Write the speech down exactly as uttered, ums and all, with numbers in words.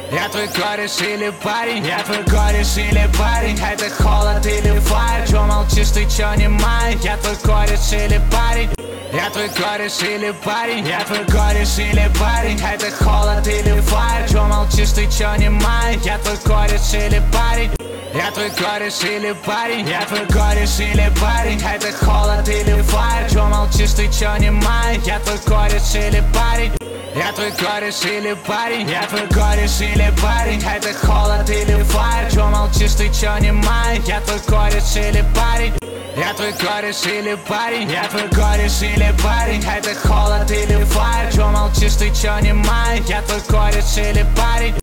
Я твой кореш или парень, я твой кореш или парень. Это холод или фаер, чё молчишь, ты чё не май? Я твой кореш или парень. Я твой кореш или парень, я твой кореш или парень. Это холод или фаер, чё молчишь, ты чё не май? Я твой кореш или парень. Я твой кореш или парень, я твой кореш или парень. Это холод или фаер, чё молчишь, ты чё не май? Я твой кореш или парень. Я твой кореш или парень, я твой кореш или парень. Это холод или фаер, чё молчишь, ты чё не май? Я твой кореш или парень. Я твой кореш или парень, я твой кореш или парень. Это холод или фаер, чё молчишь, ты чё не май? Я твой кореш или парень.